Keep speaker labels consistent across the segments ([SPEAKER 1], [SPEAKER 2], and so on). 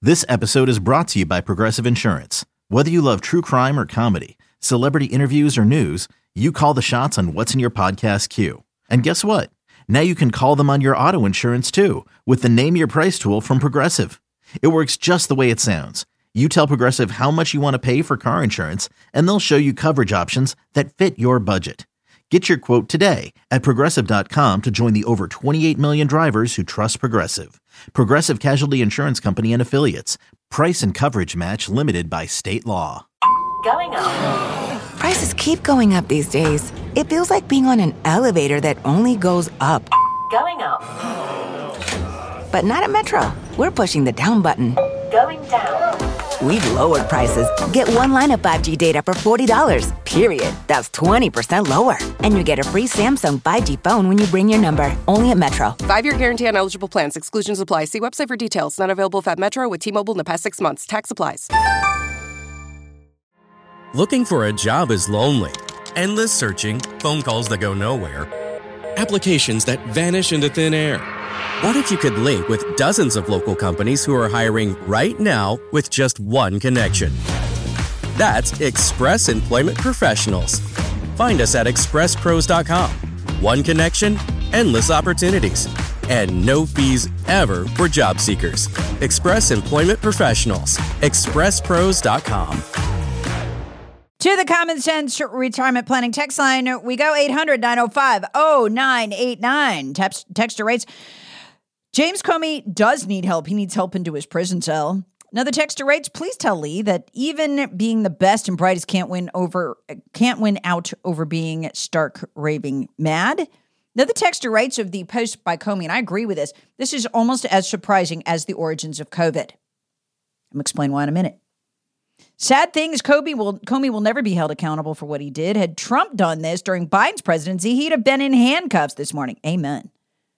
[SPEAKER 1] This episode is brought to you by Progressive Insurance. Whether you love true crime or comedy, celebrity interviews or news, you call the shots on what's in your podcast queue. And guess what? Now you can call them on your auto insurance too with the Name Your Price tool from Progressive. It works just the way it sounds. You tell Progressive how much you want to pay for car insurance, and they'll show you coverage options that fit your budget. Get your quote today at Progressive.com to join the over 28 million drivers who trust Progressive. Progressive Casualty Insurance Company and Affiliates. Price and coverage match limited by state law.
[SPEAKER 2] Going up.
[SPEAKER 3] Prices keep going up these days. It feels like being on an elevator that only goes up.
[SPEAKER 2] Going up.
[SPEAKER 3] But not at Metro. We're pushing the down button.
[SPEAKER 2] Going down.
[SPEAKER 3] We've lowered prices. Get one line of 5G data for $40, period. That's 20% lower. And you get a free Samsung 5G phone when you bring your number. Only at Metro.
[SPEAKER 4] 5-year guarantee on eligible plans. Exclusions apply. See website for details. Not available at Metro with T-Mobile in the past 6 months. Tax applies.
[SPEAKER 5] Looking for a job is lonely. Endless searching, phone calls that go nowhere, applications that vanish into thin air. What if you could link with dozens of local companies who are hiring right now with just one connection? That's Express Employment Professionals. Find us at expresspros.com. One connection, endless opportunities, and no fees ever for job seekers. Express Employment Professionals. expresspros.com.
[SPEAKER 6] To the Common Sense Retirement Planning text line, we go 800-905-0989. Texter rates, James Comey does need help. He needs help into his prison cell. Another texter rates, please tell Lee that even being the best and brightest can't win out over being stark raving mad. Another texter writes of the post by Comey, and I agree with this. This is almost as surprising as the origins of COVID. I'm going to explain why in a minute. Sad thing is Comey will never be held accountable for what he did. Had Trump done this during Biden's presidency, he'd have been in handcuffs this morning. Amen.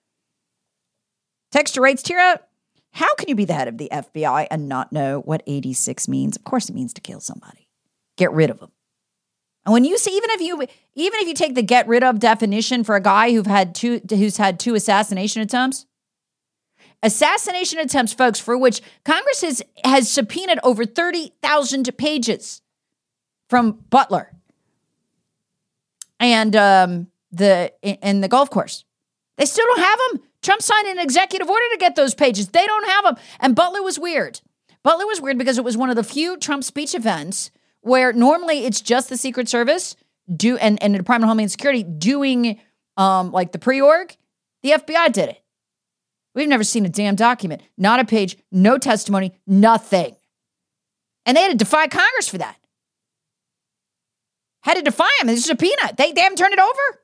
[SPEAKER 6] Texter writes, Tira, how can you be the head of the FBI and not know what 86 means? Of course it means to kill somebody. Get rid of them. And when you see, even if you take the get rid of definition for a guy who's had two assassination attempts, folks, for which Congress has subpoenaed over 30,000 pages from Butler and the golf course. They still don't have them. Trump signed an executive order to get those pages. They don't have them. And Butler was weird. Butler was weird because it was one of the few Trump speech events where normally it's just the Secret Service and the Department of Homeland Security doing like the pre-org. The FBI did it. We've never seen a damn document, not a page, no testimony, nothing. And they had to defy Congress for that. Had to defy them. It's a subpoena. They haven't turned it over.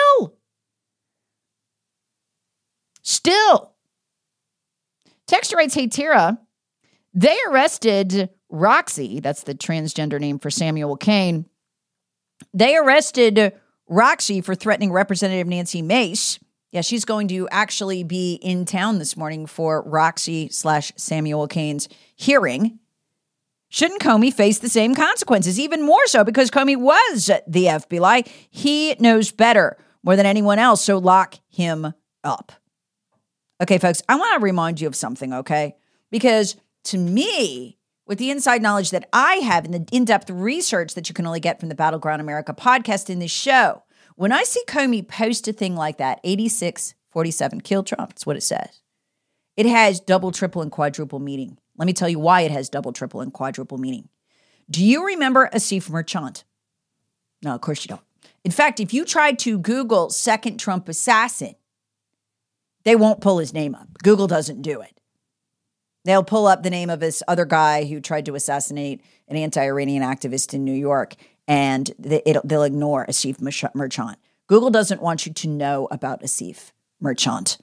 [SPEAKER 6] Still. Texter writes, hey, Tira, they arrested Roxy. That's the transgender name for Samuel Cain. They arrested Roxy for threatening Representative Nancy Mace. Yeah, she's going to actually be in town this morning for Roxy/Samuel Cain's hearing. Shouldn't Comey face the same consequences? Even more so because Comey was the FBI. He knows better more than anyone else, so lock him up. Okay, folks, I want to remind you of something, okay? Because to me, with the inside knowledge that I have and the in-depth research that you can only get from the Battleground America podcast in this show, when I see Comey post a thing like that, 86-47, kill Trump, that's what it says. It has double, triple, and quadruple meaning. Let me tell you why it has double, triple, and quadruple meaning. Do you remember Asif Merchant? No, of course you don't. In fact, if you try to Google second Trump assassin, they won't pull his name up. Google doesn't do it. They'll pull up the name of this other guy who tried to assassinate an anti-Iranian activist in New York, and they'll ignore Asif Merchant. Google doesn't want you to know about Asif Merchant.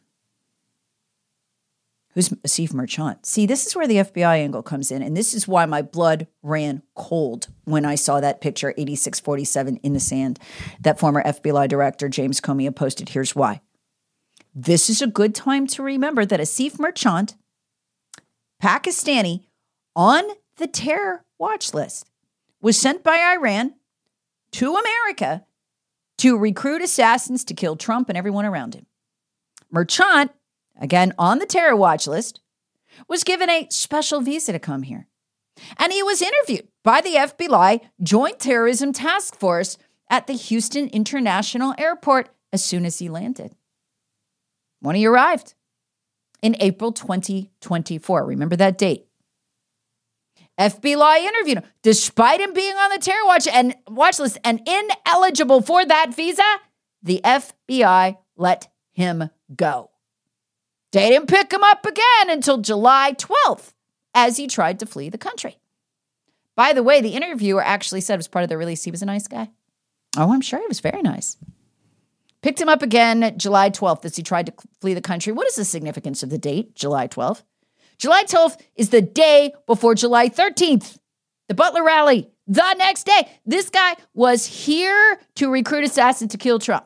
[SPEAKER 6] Who's Asif Merchant? See, this is where the FBI angle comes in, and this is why my blood ran cold when I saw that picture, 8647 in the sand, that former FBI director James Comey had posted. Here's why. This is a good time to remember that Asif Merchant, Pakistani, on the terror watch list, was sent by Iran to America to recruit assassins to kill Trump and everyone around him. Merchant, again on the terror watch list, was given a special visa to come here. And he was interviewed by the FBI Joint Terrorism Task Force at the Houston International Airport as soon as he landed. When he arrived in April 2024, remember that date. FBI interviewed him. Despite him being on the terror watch list and ineligible for that visa, the FBI let him go. They didn't pick him up again until July 12th as he tried to flee the country. By the way, the interviewer actually said as part of the release he was a nice guy. Oh, I'm sure he was very nice. Picked him up again July 12th as he tried to flee the country. What is the significance of the date, July 12th? July 12th is the day before July 13th, the Butler rally. The next day, this guy was here to recruit assassins to kill Trump.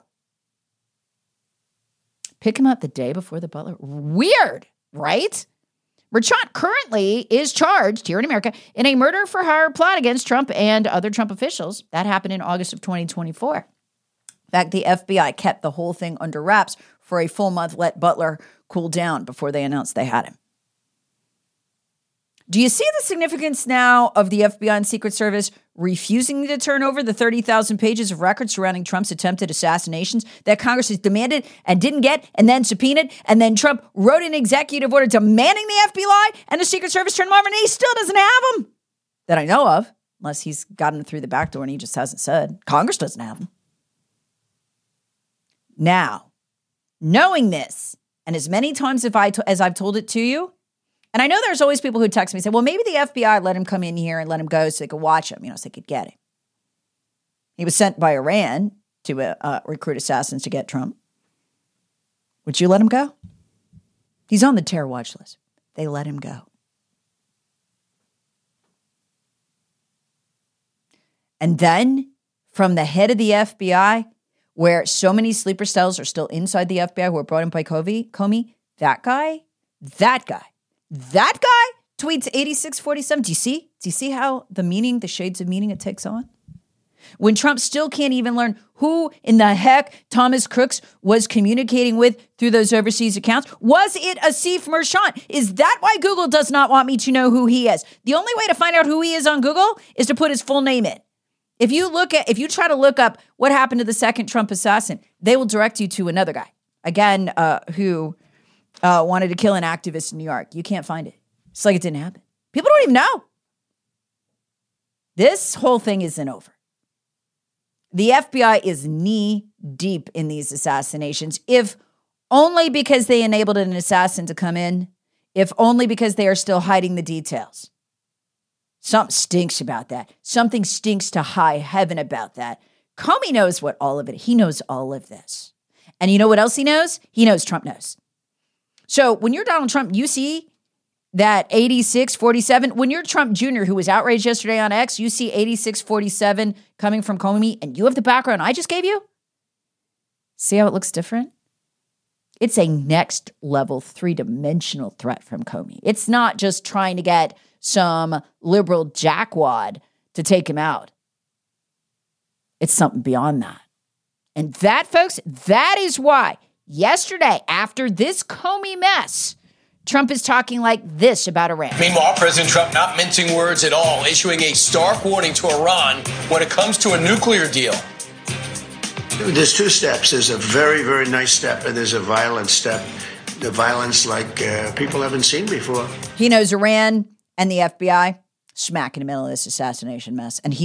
[SPEAKER 6] Pick him up the day before the Butler. Weird, right? Merchant currently is charged here in America in a murder for hire plot against Trump and other Trump officials. That happened in August of 2024. In fact, the FBI kept the whole thing under wraps for a full month, let Butler cool down before they announced they had him. Do you see the significance now of the FBI and Secret Service refusing to turn over the 30,000 pages of records surrounding Trump's attempted assassinations that Congress has demanded and didn't get and then subpoenaed, and then Trump wrote an executive order demanding the FBI and the Secret Service turn them over, and he still doesn't have them that I know of, unless he's gotten them through the back door and he just hasn't said. Congress doesn't have them. Now, knowing this, and as many times as I've told it to you, and I know there's always people who text me and say, well, maybe the FBI let him come in here and let him go so they could watch him, so they could get him. He was sent by Iran to recruit assassins to get Trump. Would you let him go? He's on the terror watch list. They let him go. And then from the head of the FBI, where so many sleeper cells are still inside the FBI who were brought in by Comey, that guy tweets 8647. Do you see how the shades of meaning it takes on? When Trump still can't even learn who in the heck Thomas Crooks was communicating with through those overseas accounts. Was it Asif Merchant? Is that why Google does not want me to know who he is? The only way to find out who he is on Google is to put his full name in. If you try to look up what happened to the second Trump assassin, they will direct you to another guy, again, who wanted to kill an activist in New York. You can't find it. It's like it didn't happen. People don't even know. This whole thing isn't over. The FBI is knee deep in these assassinations, if only because they enabled an assassin to come in, if only because they are still hiding the details. Something stinks about that. Something stinks to high heaven about that. Comey knows he knows all of this. And you know what else he knows? He knows Trump knows. So when you're Donald Trump, you see that 8647. When you're Trump Jr., who was outraged yesterday on X, you see 8647 coming from Comey, and you have the background I just gave you. See how it looks different? It's a next level 3-dimensional threat from Comey. It's not just trying to get some liberal jackwad to take him out. It's something beyond that. And that, folks, that is why yesterday, after this Comey mess, Trump is talking like this about Iran.
[SPEAKER 7] Meanwhile, President Trump not mincing words at all, issuing a stark warning to Iran when it comes to a nuclear deal.
[SPEAKER 8] There's two steps. There's a very, very nice step, and there's a violent step. The violence like people haven't seen before.
[SPEAKER 6] He knows Iran and the FBI smack in the middle of this assassination mess. And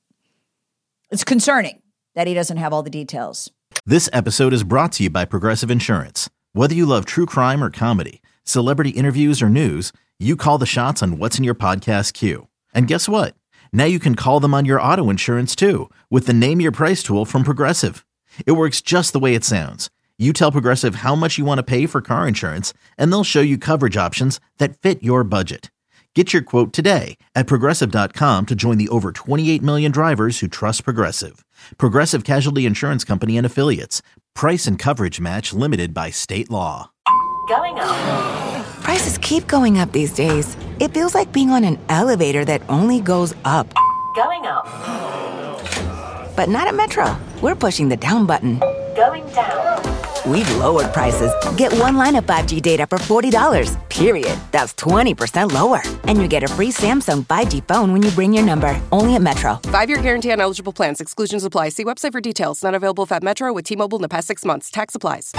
[SPEAKER 6] it's concerning that he doesn't have all the details.
[SPEAKER 1] This episode is brought to you by Progressive Insurance. Whether you love true crime or comedy, celebrity interviews or news, you call the shots on what's in your podcast queue. And guess what? Now you can call them on your auto insurance too with the Name Your Price tool from Progressive. It works just the way it sounds. You tell Progressive how much you want to pay for car insurance, and they'll show you coverage options that fit your budget. Get your quote today at Progressive.com to join the over 28 million drivers who trust Progressive. Progressive Casualty Insurance Company and Affiliates. Price and coverage match limited by state law.
[SPEAKER 2] Going up.
[SPEAKER 3] Prices keep going up these days. It feels like being on an elevator that only goes up.
[SPEAKER 2] Going up.
[SPEAKER 3] But not at Metro. We're pushing the down button.
[SPEAKER 2] Going down.
[SPEAKER 3] we've lowered prices. Get one line of 5G data for $40, period. That's 20% lower. And you get a free Samsung 5G phone when you bring your number. Only at Metro.
[SPEAKER 4] 5-year guarantee on eligible plans. Exclusions apply. See website for details. Not available at Metro with T-Mobile in the past 6 months. Tax applies.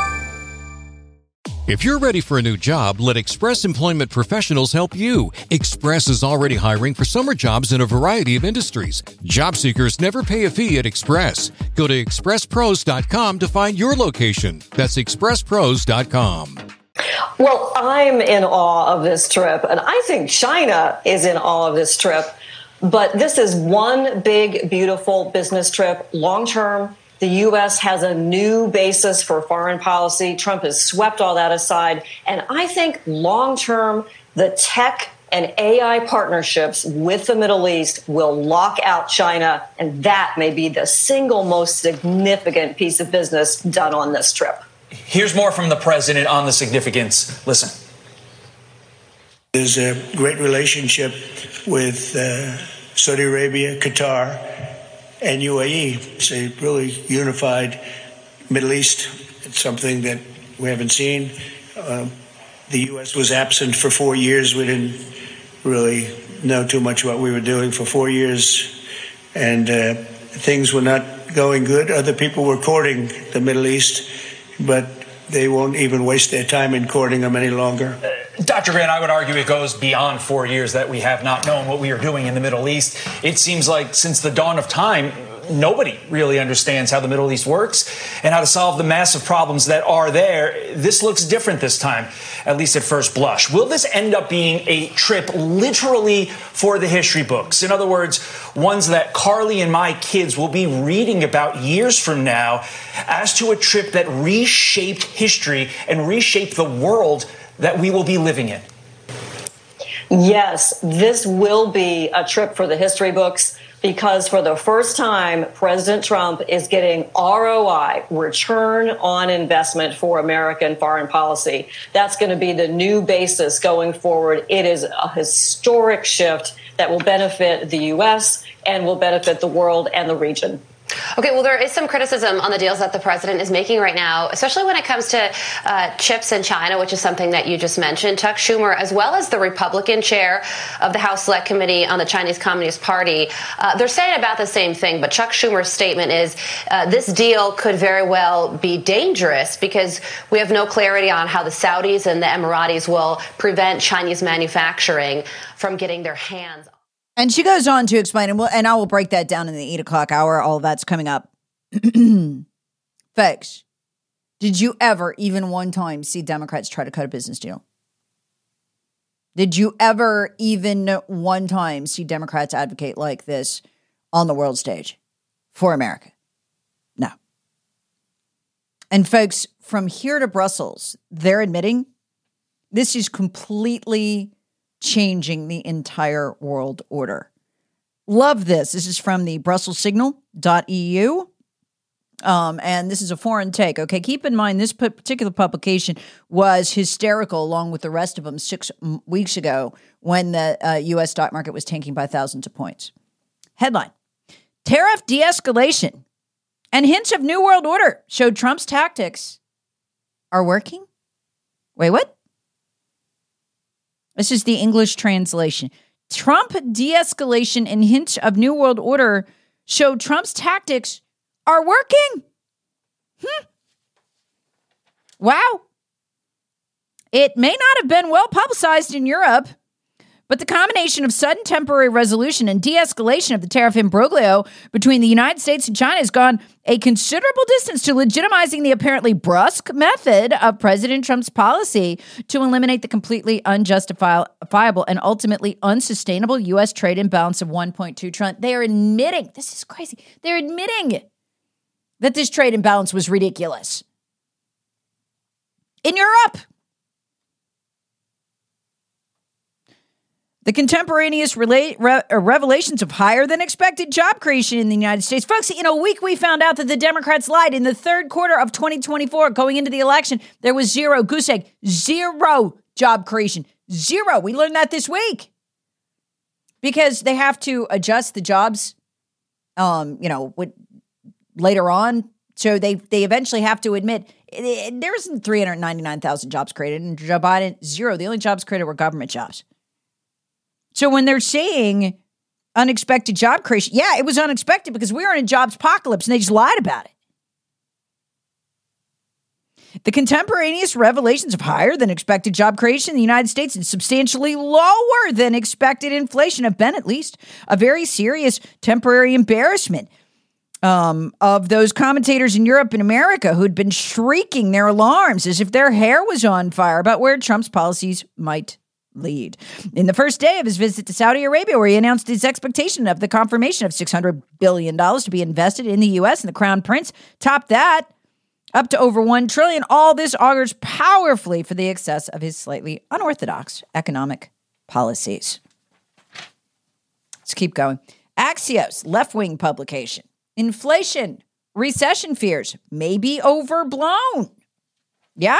[SPEAKER 9] If you're ready for a new job, let Express Employment Professionals help you. Express is already hiring for summer jobs in a variety of industries. Job seekers never pay a fee at Express. Go to expresspros.com to find your location. That's expresspros.com.
[SPEAKER 10] Well, I'm in awe of this trip, and I think China is in awe of this trip. But this is one big, beautiful business trip, long-term. The U.S. has a new basis for foreign policy. Trump has swept all that aside. And I think long-term, the tech and AI partnerships with the Middle East will lock out China. And that may be the single most significant piece of business done on this trip.
[SPEAKER 11] Here's more from the president on the significance. Listen.
[SPEAKER 8] There's a great relationship with Saudi Arabia, Qatar, and UAE. It's a really unified Middle East. It's something that we haven't seen. The U.S. was absent for 4 years. We didn't really know too much what we were doing for 4 years. And things were not going good. Other people were courting the Middle East, but they won't even waste their time in courting them any longer.
[SPEAKER 11] Dr. Grant, I would argue it goes beyond 4 years that we have not known what we are doing in the Middle East. It seems like since the dawn of time, nobody really understands how the Middle East works and how to solve the massive problems that are there. This looks different this time, at least at first blush. Will this end up being a trip literally for the history books? In other words, ones that Carly and my kids will be reading about years from now as to a trip that reshaped history and reshaped the world that we will be living in?
[SPEAKER 10] Yes, this will be a trip for the history books because for the first time, President Trump is getting ROI, return on investment for American foreign policy. That's going to be the new basis going forward. It is a historic shift that will benefit the U.S. and will benefit the world and the region.
[SPEAKER 12] Okay, well, there is some criticism on the deals that the president is making right now, especially when it comes to chips in China, which is something that you just mentioned. Chuck Schumer, as well as the Republican chair of the House Select Committee on the Chinese Communist Party, they're saying about the same thing. But Chuck Schumer's statement is this deal could very well be dangerous because we have no clarity on how the Saudis and the Emiratis will prevent Chinese manufacturing from getting their hands on.
[SPEAKER 6] And she goes on to explain, and I will break that down in the 8 o'clock hour. All of that's coming up. Folks, did you ever, even one time, see Democrats try to cut a business deal? Did you ever, even one time, see Democrats advocate like this on the world stage for America? No. And folks, from here to Brussels, they're admitting this is completely changing the entire world order. Love this. This is from the BrusselsSignal.eu. And this is a foreign take. Okay, keep in mind this particular publication was hysterical along with the rest of them 6 weeks ago when the U.S. stock market was tanking by thousands of points. Headline, tariff de-escalation and hints of new world order showed Trump's tactics are working? Wait, what? This is the English translation. Trump de-escalation and hints of New World Order show Trump's tactics are working. Wow. It may not have been well publicized in Europe, but the combination of sudden temporary resolution and de-escalation of the tariff imbroglio between the United States and China has gone a considerable distance to legitimizing the apparently brusque method of President Trump's policy to eliminate the completely unjustifiable and ultimately unsustainable U.S. trade imbalance of $1.2 trillion. They are admitting, this is crazy, they're admitting that this trade imbalance was ridiculous. In Europe, the contemporaneous revelations of higher than expected job creation in the United States. Folks, in a week, we found out that the Democrats lied. In the third quarter of 2024, going into the election, there was zero job creation. Zero. We learned that this week. Because they have to adjust the jobs, later on So they eventually have to admit there isn't 399,000 jobs created, and Joe Biden, zero. The only jobs created were government jobs. So when they're saying unexpected job creation, yeah, it was unexpected because we were in a jobs apocalypse and they just lied about it. The contemporaneous revelations of higher than expected job creation in the United States and substantially lower than expected inflation have been at least a very serious temporary embarrassment of those commentators in Europe and America who'd been shrieking their alarms as if their hair was on fire about where Trump's policies might lead. In the first day of his visit to Saudi Arabia, where he announced his expectation of the confirmation of $600 billion to be invested in the U.S. and the Crown Prince topped that up to over $1 trillion. All this augurs powerfully for the excess of his slightly unorthodox economic policies. Let's keep going. Axios, left-wing publication. Inflation, recession fears may be overblown. Yeah.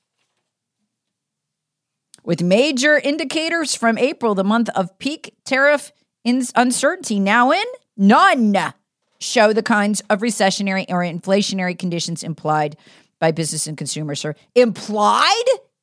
[SPEAKER 6] With major indicators from April, the month of peak tariff uncertainty now in, none show the kinds of recessionary or inflationary conditions implied by business and consumer survey. Implied?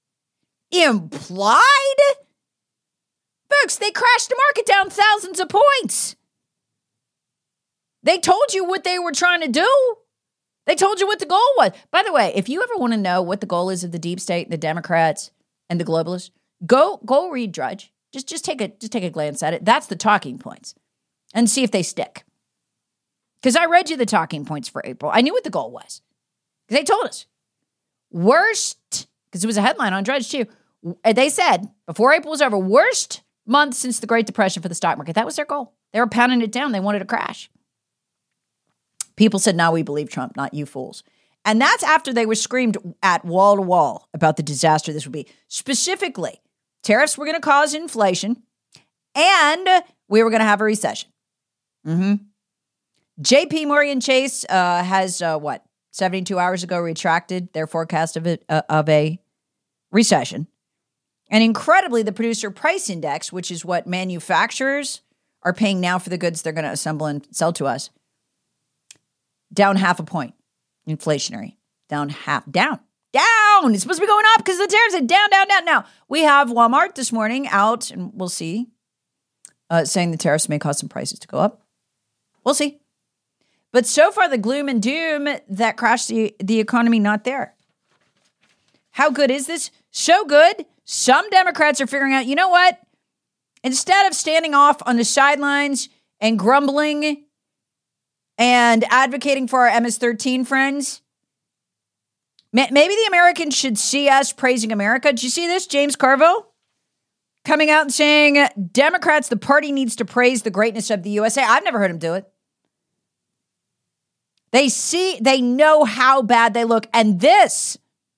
[SPEAKER 6] Folks, they crashed the market down thousands of points. They told you what they were trying to do. They told you what the goal was. By the way, if you ever want to know what the goal is of the deep state, the Democrats, and the globalists, go read Drudge. Just take a glance at it. That's the talking points. And see if they stick. Because I read you the talking points for April. I knew what the goal was. Because they told us. Worst, because it was a headline on Drudge too. They said, before April was over, worst month since the Great Depression for the stock market. That was their goal. They were pounding it down. They wanted to crash. People said, now we believe Trump, not you fools. And that's after they were screamed at wall to wall about the disaster this would be. Specifically, tariffs were going to cause inflation and we were going to have a recession. JP Morgan Chase has, 72 hours ago retracted their forecast of a recession. And incredibly, the producer price index, which is what manufacturers are paying now for the goods they're going to assemble and sell to us, down 0.5 point. Inflationary. Down. It's supposed to be going up because the tariffs are down. Now, we have Walmart this morning out, and we'll see, saying the tariffs may cause some prices to go up. We'll see. But so far, the gloom and doom that crashed the economy, not there. How good is this? So good. Some Democrats are figuring out, you know what? Instead of standing off on the sidelines and grumbling and advocating for our MS-13 friends, maybe the Americans should see us praising America. Did you see this? James Carville coming out and saying, Democrats, the party needs to praise the greatness of the USA. I've never heard him do it. They know how bad they look. And this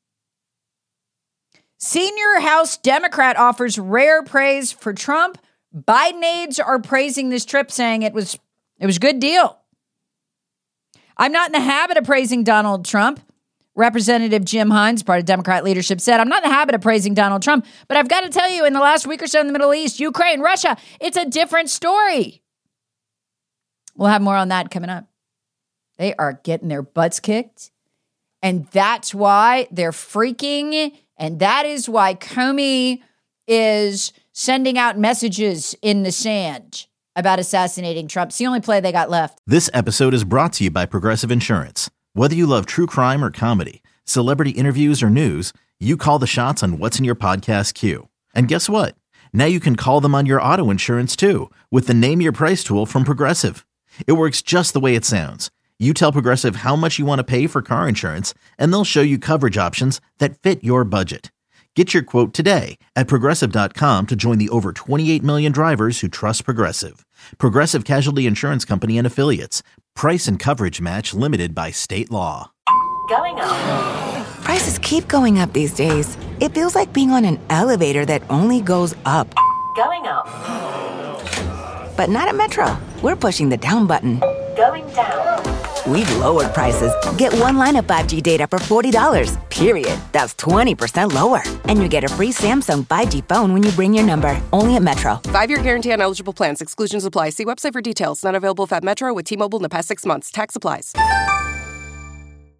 [SPEAKER 6] senior House Democrat offers rare praise for Trump. Biden aides are praising this trip, saying it was a good deal. I'm not in the habit of praising Donald Trump. Representative Jim Hines, part of Democrat leadership, said, I'm not in the habit of praising Donald Trump, but I've got to tell you, in the last week or so in the Middle East, Ukraine, Russia, it's a different story. We'll have more on that coming up. They are getting their butts kicked, and that's why they're freaking, and that is why Comey is sending out messages in the sand about assassinating Trump. It's the only play they got left.
[SPEAKER 1] This episode is brought to you by Progressive Insurance. Whether you love true crime or comedy, celebrity interviews or news, you call the shots on what's in your podcast queue. And guess what? Now you can call them on your auto insurance too with the Name Your Price tool from Progressive. It works just the way it sounds. You tell Progressive how much you want to pay for car insurance, and they'll show you coverage options that fit your budget. Get your quote today at Progressive.com to join the over 28 million drivers who trust Progressive. Progressive Casualty Insurance Company and Affiliates. Price and coverage match limited by state law.
[SPEAKER 2] Going up.
[SPEAKER 3] Prices keep going up these days. It feels like being on an elevator that only goes up.
[SPEAKER 2] Going up.
[SPEAKER 3] But not at Metro. We're pushing the down button.
[SPEAKER 2] Going down.
[SPEAKER 3] We've lowered prices. Get one line of 5G data for $40, period. That's 20% lower. And you get a free Samsung 5G phone when you bring your number. Only at Metro.
[SPEAKER 4] 5-year guarantee on eligible plans. Exclusions apply. See website for details. Not available at Metro with T-Mobile in the past 6 months. Tax applies.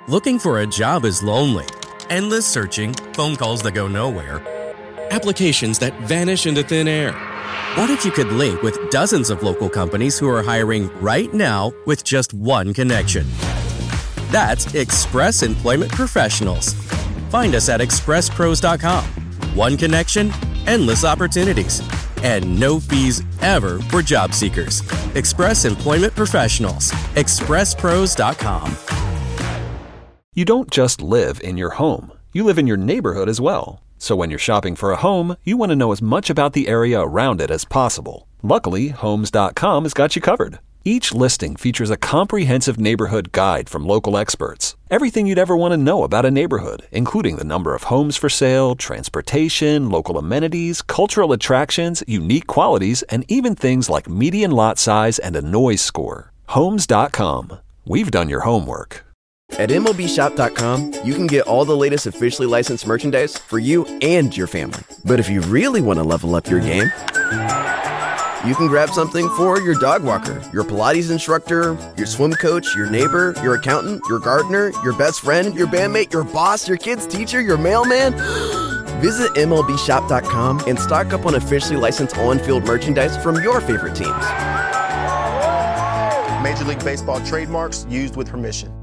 [SPEAKER 5] Looking for a job is lonely. Endless searching, phone calls that go nowhere, applications that vanish into thin air. What if you could link with dozens of local companies who are hiring right now with just one connection? That's Express Employment Professionals. Find us at expresspros.com. One connection, endless opportunities, and no fees ever for job seekers. Express Employment Professionals. expresspros.com.
[SPEAKER 13] You don't just live in your home. You live in your neighborhood as well. So when you're shopping for a home, you want to know as much about the area around it as possible. Luckily, Homes.com has got you covered. Each listing features a comprehensive neighborhood guide from local experts. Everything you'd ever want to know about a neighborhood, including the number of homes for sale, transportation, local amenities, cultural attractions, unique qualities, and even things like median lot size and a noise score. Homes.com. We've done your homework.
[SPEAKER 14] At MLBshop.com, you can get all the latest officially licensed merchandise for you and your family. But if you really want to level up your game, you can grab something for your dog walker, your Pilates instructor, your swim coach, your neighbor, your accountant, your gardener, your best friend, your bandmate, your boss, your kid's teacher, your mailman. Visit MLBshop.com and stock up on officially licensed on-field merchandise from your favorite teams.
[SPEAKER 15] Major League Baseball trademarks used with permission.